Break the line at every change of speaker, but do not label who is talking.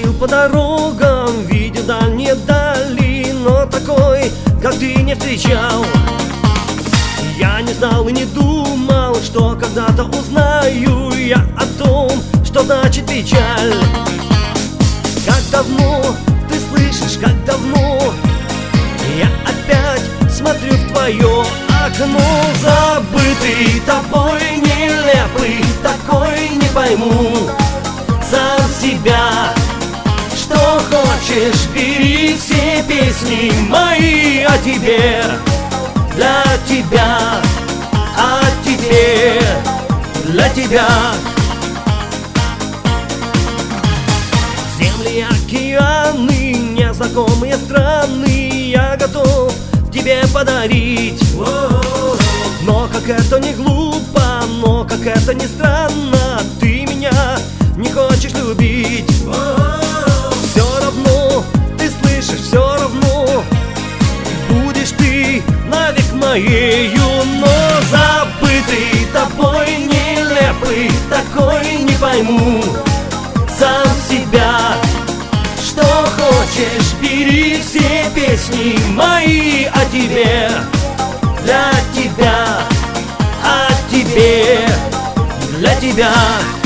Ходил по дорогам, видел дальние дали, но такой, как ты, не встречал. Я не знал и не думал, что когда-то узнаю я о том, что значит печаль. Как давно, ты слышишь, как давно я опять смотрю в твое окно. Забытый тобой, нелепый такой, не пойму сам себя. Что хочешь, бери все песни мои о тебе, для тебя, а теперь для тебя. Земли, океаны, незнакомые страны я готов тебе подарить. Но как это не глупо, но как это не странно, ты меня не хочешь любить. Все равно, ты слышишь, все равно будешь ты навек моею. Но забытый тобой, нелепый такой, не пойму сам себя. Что хочешь, бери все песни мои о тебе, для тебя, а тебе, для тебя.